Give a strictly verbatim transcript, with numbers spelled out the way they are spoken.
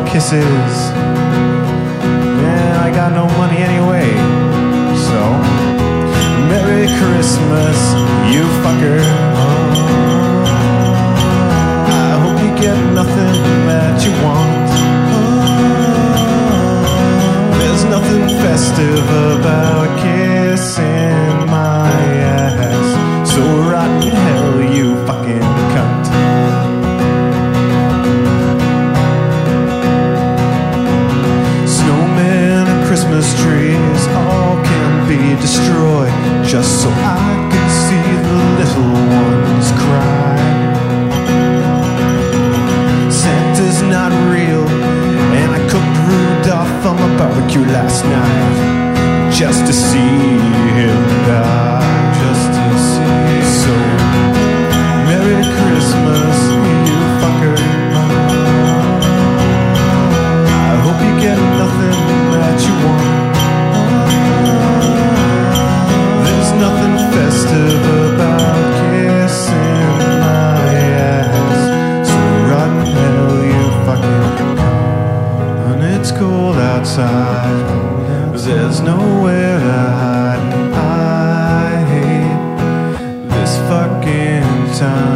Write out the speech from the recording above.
kisses. Yeah, I got no money anyway. So, Merry Christmas, you fucker. I hope you get nothing that you want. There's nothing festive about kissing my ass. So rotten hell, you fucking cunt. Snowmen and Christmas trees all can be destroyed, just so I can see the little ones cry. Santa's not real, and I cooked Rudolph on my barbecue last night, just to see him die, just to see. So, Merry Christmas, you fucker. I hope you get nothing that you want. There's nothing festive about kissing my ass. So rotten hell, you fucking cunt. And it's cold outside, there's nowhere to hide. I hate this fucking time.